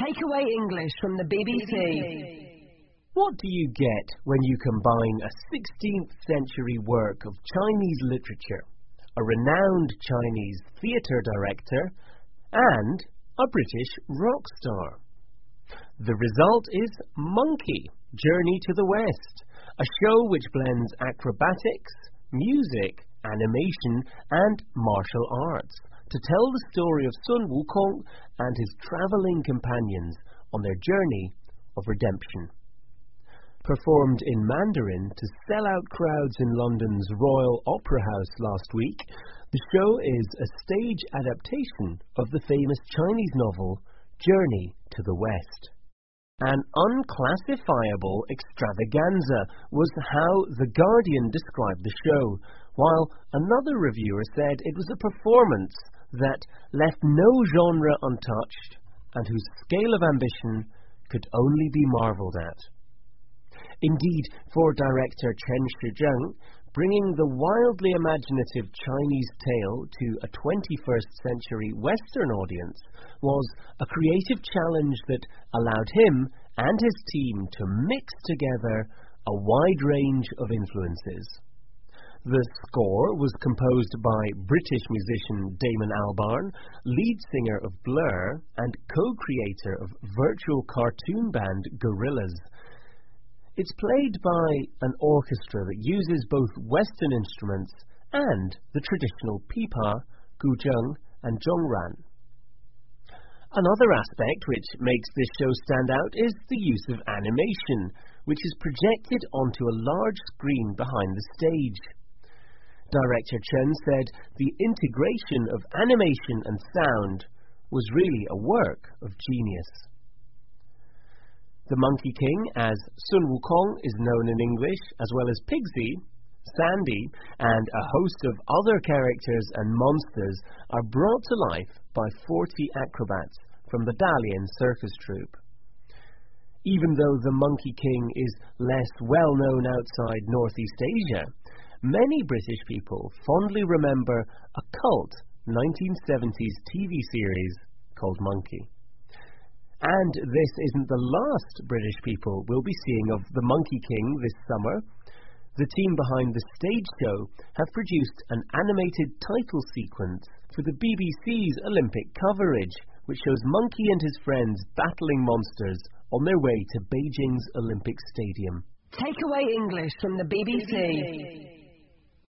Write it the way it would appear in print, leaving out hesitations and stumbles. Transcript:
Takeaway English from the BBC. What do you get when you combine a 16th century work of Chinese literature, a renowned Chinese theatre director, and a British rock star? The result is Monkey, Journey to the West, a show which blends acrobatics, music, animation, and martial arts to tell the story of Sun Wukong and his travelling companions on their journey of redemption. Performed in Mandarin to sell-out crowds in London's Royal Opera House last week, the show is a stage adaptation of the famous Chinese novel Journey to the West. An unclassifiable extravaganza was how The Guardian described the show, while another reviewer said it was a performance that left no genre untouched and whose scale of ambition could only be marvelled at. Indeed, for director Chen Shizheng, bringing the wildly imaginative Chinese tale to a 21st century Western audience was a creative challenge that allowed him and his team to mix together a wide range of influences. The score was composed by British musician Damon Albarn, lead singer of Blur and co-creator of virtual cartoon band Gorillaz. It's played by an orchestra that uses both Western instruments and the traditional pipa, guzheng and zhongran. Another aspect which makes this show stand out is the use of animation, which is projected onto a large screen behind the stage. Director Chen said the integration of animation and sound was really a work of genius. The Monkey King, as Sun Wukong is known in English, as well as Pigsy, Sandy, and a host of other characters and monsters are brought to life by 40 acrobats from the Dalian circus troupe. Even though the Monkey King is less well known outside Northeast Asia, many British people fondly remember a cult 1970s TV series called Monkey. And this isn't the last British people we'll be seeing of the Monkey King this summer. The team behind the stage show have produced an animated title sequence for the BBC's Olympic coverage, which shows Monkey and his friends battling monsters on their way to Beijing's Olympic Stadium. Takeaway English from the BBC.